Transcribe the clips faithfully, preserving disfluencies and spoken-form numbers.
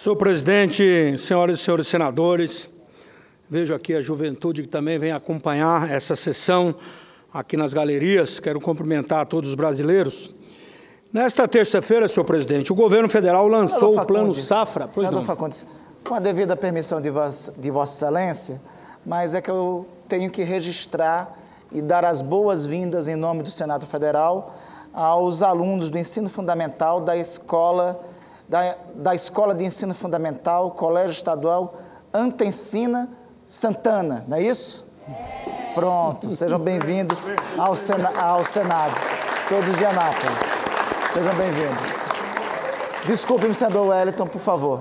Senhor presidente, senhoras e senhores senadores, vejo aqui a juventude que também vem acompanhar essa sessão aqui nas galerias. Quero cumprimentar a todos os brasileiros. Nesta terça-feira, senhor presidente, o governo federal lançou o Plano Safra. Senador Fagundes, com a devida permissão de vossa, de vossa excelência, mas é que eu tenho que registrar e dar as boas-vindas em nome do Senado Federal aos alunos do ensino fundamental da escola, da, da escola de ensino fundamental, Colégio Estadual Antencina Santana, não é isso? Pronto, sejam bem-vindos ao, Sena, ao Senado, todos de Anápolis. Sejam bem-vindos. Desculpe-me, senador Wellington, por favor.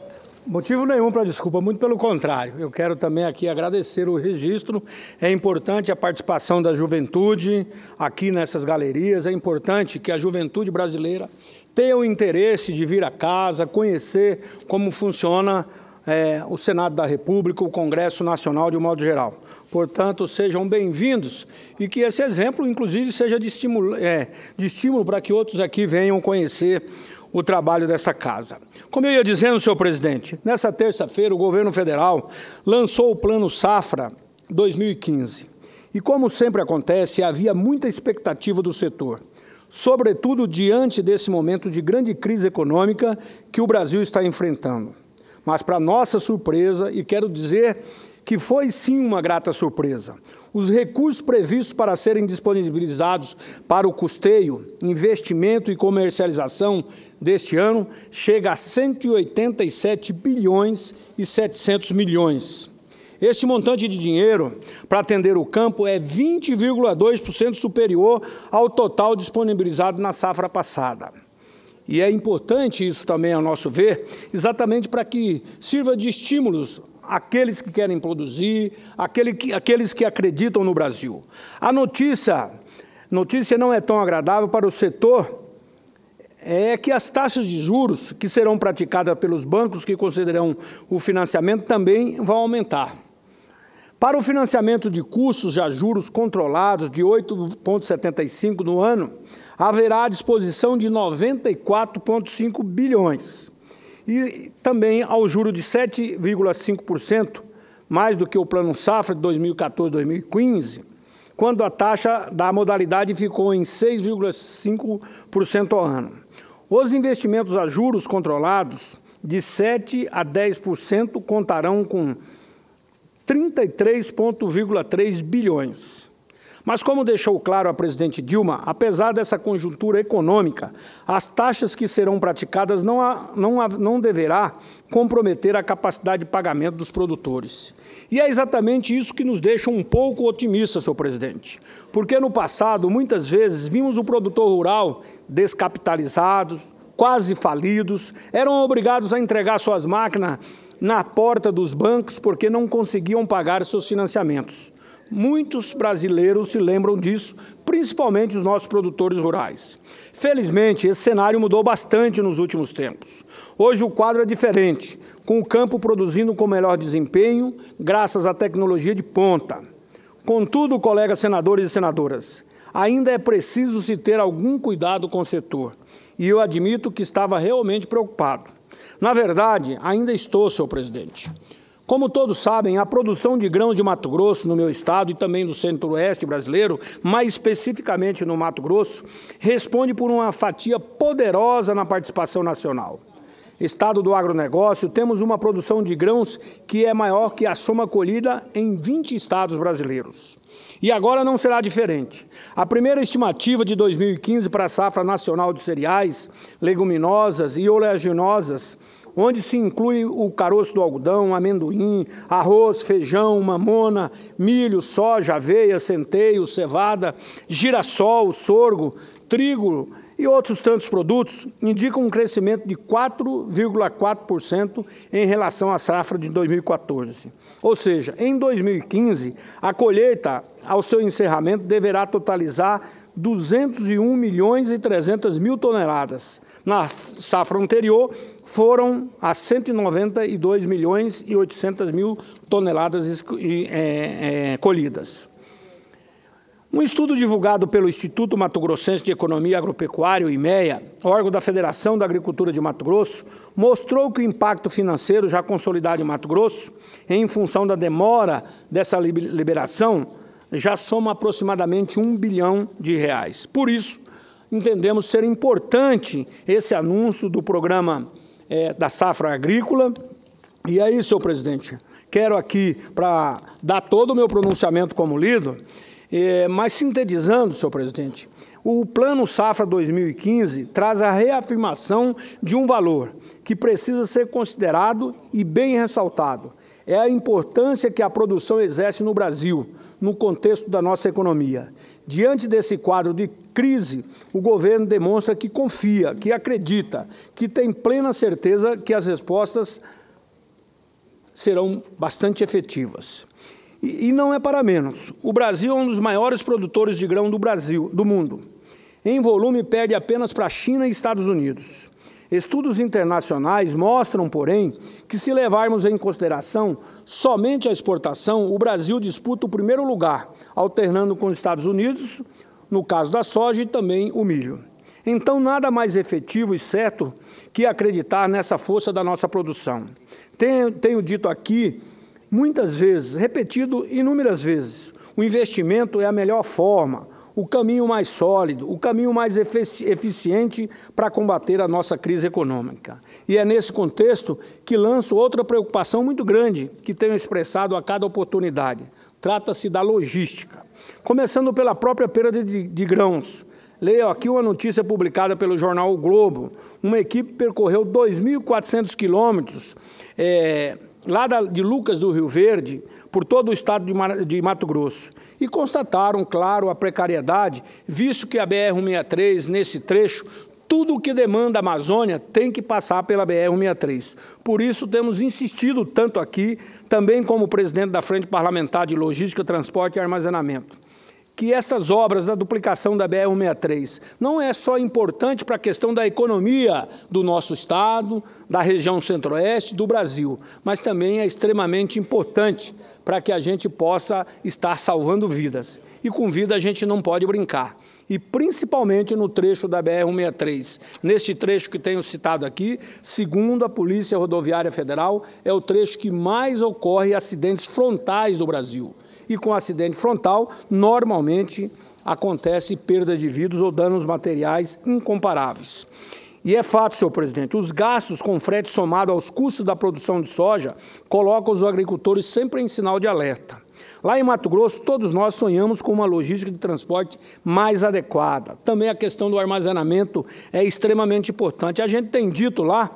Motivo nenhum para desculpa, muito pelo contrário. Eu quero também aqui agradecer o registro. É importante a participação da juventude aqui nessas galerias. É importante que a juventude brasileira tenha o interesse de vir a casa, conhecer como funciona é, o Senado da República, o Congresso Nacional de um modo geral. Portanto, sejam bem-vindos e que esse exemplo, inclusive, seja de estímulo, é, de estímulo para que outros aqui venham conhecer o trabalho dessa casa. Como eu ia dizendo, senhor presidente, nessa terça-feira o governo federal lançou o Plano Safra dois mil e quinze. E como sempre acontece, havia muita expectativa do setor, sobretudo diante desse momento de grande crise econômica que o Brasil está enfrentando. Mas, para nossa surpresa, e quero dizer que foi sim uma grata surpresa, os recursos previstos para serem disponibilizados para o custeio, investimento e comercialização deste ano chega a cento e oitenta e sete bilhões e setecentos milhões. Este montante de dinheiro para atender o campo é vinte vírgula dois por cento superior ao total disponibilizado na safra passada. E é importante isso também, ao nosso ver, exatamente para que sirva de estímulos àqueles que querem produzir, àquele que, àqueles que acreditam no Brasil. A notícia, notícia não é tão agradável para o setor, é que as taxas de juros que serão praticadas pelos bancos que considerarão o financiamento também vão aumentar. Para o financiamento de custos a juros controlados de oito vírgula setenta e cinco no ano, haverá à disposição de noventa e quatro vírgula cinco bilhões. E também ao juro de sete vírgula cinco por cento, mais do que o Plano Safra de dois mil e quatorze a dois mil e quinze, quando a taxa da modalidade ficou em seis vírgula cinco por cento ao ano. Os investimentos a juros controlados de sete a dez por cento contarão com trinta e três vírgula três bilhões. Mas, como deixou claro a presidente Dilma, apesar dessa conjuntura econômica, as taxas que serão praticadas não, há, não, há, não deverá comprometer a capacidade de pagamento dos produtores. E é exatamente isso que nos deixa um pouco otimistas, senhor presidente, porque no passado, muitas vezes, vimos o produtor rural descapitalizado, quase falidos, eram obrigados a entregar suas máquinas na porta dos bancos porque não conseguiam pagar seus financiamentos. Muitos brasileiros se lembram disso, principalmente os nossos produtores rurais. Felizmente, esse cenário mudou bastante nos últimos tempos. Hoje o quadro é diferente, com o campo produzindo com melhor desempenho, graças à tecnologia de ponta. Contudo, colegas senadores e senadoras, ainda é preciso se ter algum cuidado com o setor, e eu admito que estava realmente preocupado. Na verdade, ainda estou, senhor presidente. Como todos sabem, a produção de grãos de Mato Grosso, no meu estado e também do centro-oeste brasileiro, mais especificamente no Mato Grosso, responde por uma fatia poderosa na participação nacional. Estado do agronegócio, temos uma produção de grãos que é maior que a soma colhida em vinte estados brasileiros. E agora não será diferente. A primeira estimativa de dois mil e quinze para a safra nacional de cereais, leguminosas e oleaginosas, onde se inclui o caroço do algodão, amendoim, arroz, feijão, mamona, milho, soja, aveia, centeio, cevada, girassol, sorgo, trigo e outros tantos produtos, indicam um crescimento de quatro vírgula quatro por cento em relação à safra de dois mil e quatorze. Ou seja, em dois mil e quinze, a colheita, ao seu encerramento, deverá totalizar duzentos e um milhões e trezentas mil toneladas. Na safra anterior, foram a cento e noventa e dois milhões e oitocentas mil toneladas é, é, colhidas. Um estudo divulgado pelo Instituto Mato Grossense de Economia Agropecuária, o IMEA, órgão da Federação da Agricultura de Mato Grosso, mostrou que o impacto financeiro já consolidado em Mato Grosso, em função da demora dessa liberação, já soma aproximadamente um bilhão de reais. Por isso, entendemos ser importante esse anúncio do programa é, da safra agrícola. E aí, senhor presidente, quero aqui, para dar todo o meu pronunciamento como líder, é, mas sintetizando, senhor presidente, o Plano Safra dois mil e quinze traz a reafirmação de um valor que precisa ser considerado e bem ressaltado. É a importância que a produção exerce no Brasil, no contexto da nossa economia. Diante desse quadro de crise, o governo demonstra que confia, que acredita, que tem plena certeza que as respostas serão bastante efetivas. E, e não é para menos. O Brasil é um dos maiores produtores de grão do Brasil, do mundo. Em volume, perde apenas para a China e Estados Unidos. Estudos internacionais mostram, porém, que se levarmos em consideração somente a exportação, o Brasil disputa o primeiro lugar, alternando com os Estados Unidos, no caso da soja e também o milho. Então, nada mais efetivo e certo que acreditar nessa força da nossa produção. Tenho, tenho dito aqui, muitas vezes, repetido inúmeras vezes, o investimento é a melhor forma, o caminho mais sólido, o caminho mais efici- eficiente para combater a nossa crise econômica. E é nesse contexto que lanço outra preocupação muito grande que tenho expressado a cada oportunidade. Trata-se da logística. Começando pela própria perda de, de grãos. Leio aqui uma notícia publicada pelo jornal O Globo. Uma equipe percorreu dois mil e quatrocentos quilômetros é, lá da, de Lucas do Rio Verde, por todo o estado de, de Mato Grosso. E constataram, claro, a precariedade, visto que a B R cento e sessenta e três, nesse trecho, tudo o que demanda a Amazônia tem que passar pela B R cento e sessenta e três. Por isso, temos insistido tanto aqui, também como presidente da Frente Parlamentar de Logística, Transporte e Armazenamento, que essas obras da duplicação da B R cento e sessenta e três não é só importante para a questão da economia do nosso estado, da região centro-oeste, do Brasil, mas também é extremamente importante para que a gente possa estar salvando vidas. E com vida a gente não pode brincar. E principalmente no trecho da B R cento e sessenta e três. Neste trecho que tenho citado aqui, segundo a Polícia Rodoviária Federal, é o trecho que mais ocorre acidentes frontais do Brasil. E com acidente frontal, normalmente acontece perda de vidas ou danos materiais incomparáveis. E é fato, senhor presidente, os gastos com frete somado aos custos da produção de soja colocam os agricultores sempre em sinal de alerta. Lá em Mato Grosso, todos nós sonhamos com uma logística de transporte mais adequada. Também a questão do armazenamento é extremamente importante. A gente tem dito lá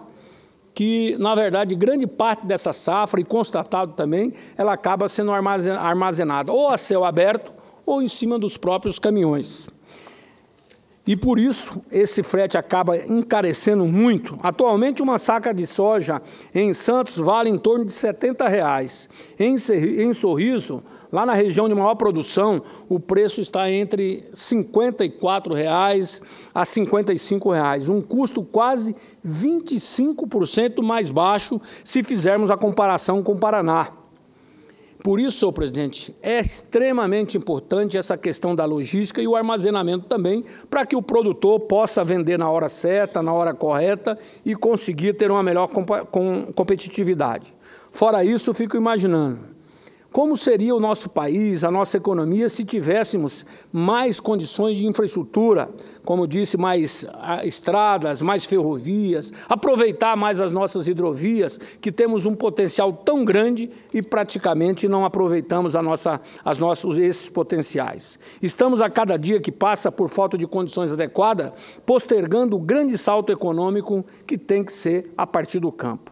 que, na verdade, grande parte dessa safra, e constatado também, ela acaba sendo armazenada ou a céu aberto ou em cima dos próprios caminhões. E, por isso, esse frete acaba encarecendo muito. Atualmente, uma saca de soja em Santos vale em torno de setenta reais. Em Sorriso, lá na região de maior produção, o preço está entre cinquenta e quatro reais a cinquenta e cinco reais, um custo quase vinte e cinco por cento mais baixo se fizermos a comparação com o Paraná. Por isso, senhor presidente, é extremamente importante essa questão da logística e o armazenamento também, para que o produtor possa vender na hora certa, na hora correta e conseguir ter uma melhor competitividade. Fora isso, eu fico imaginando como seria o nosso país, a nossa economia, se tivéssemos mais condições de infraestrutura, como disse, mais estradas, mais ferrovias, aproveitar mais as nossas hidrovias, que temos um potencial tão grande e praticamente não aproveitamos a nossa, as nossos, esses potenciais. Estamos, a cada dia que passa, por falta de condições adequadas, postergando o grande salto econômico que tem que ser a partir do campo.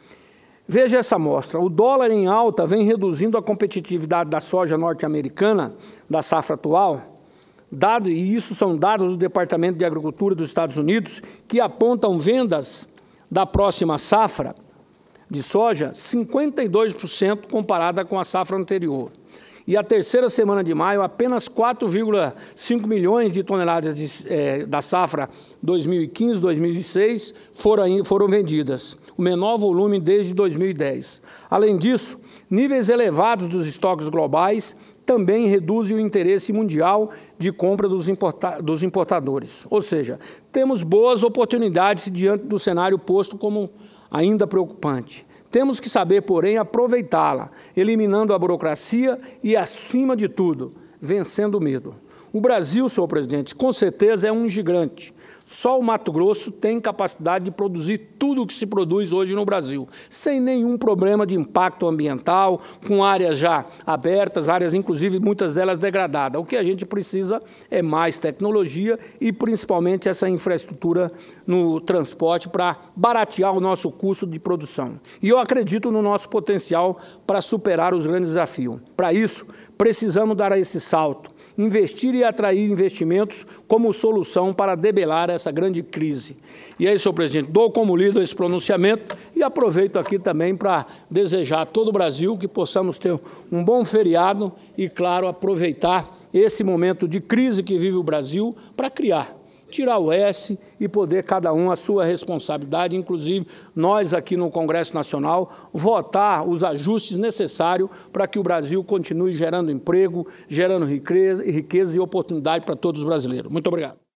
Veja essa amostra. O dólar em alta vem reduzindo a competitividade da soja norte-americana, da safra atual, dado, e isso são dados do Departamento de Agricultura dos Estados Unidos, que apontam vendas da próxima safra de soja cinquenta e dois por cento comparada com a safra anterior. E a terceira semana de maio, apenas quatro vírgula cinco milhões de toneladas de, eh, da safra dois mil e quinze, dois mil e dezesseis foram, foram vendidas, o menor volume desde dois mil e dez. Além disso, níveis elevados dos estoques globais também reduzem o interesse mundial de compra dos, importa dos importadores. Ou seja, temos boas oportunidades diante do cenário posto como ainda preocupante. Temos que saber, porém, aproveitá-la, eliminando a burocracia e, acima de tudo, vencendo o medo. O Brasil, senhor presidente, com certeza é um gigante. Só o Mato Grosso tem capacidade de produzir tudo o que se produz hoje no Brasil, sem nenhum problema de impacto ambiental, com áreas já abertas, áreas inclusive muitas delas degradadas. O que a gente precisa é mais tecnologia e principalmente essa infraestrutura no transporte para baratear o nosso custo de produção. E eu acredito no nosso potencial para superar os grandes desafios. Para isso, precisamos dar esse salto, investir e atrair investimentos como solução para debelar essa grande crise. E aí, senhor presidente, dou como lido esse pronunciamento e aproveito aqui também para desejar a todo o Brasil que possamos ter um bom feriado e, claro, aproveitar esse momento de crise que vive o Brasil para criar, tirar o S e poder cada um a sua responsabilidade, inclusive nós aqui no Congresso Nacional, votar os ajustes necessários para que o Brasil continue gerando emprego, gerando riqueza, riqueza e oportunidade para todos os brasileiros. Muito obrigado.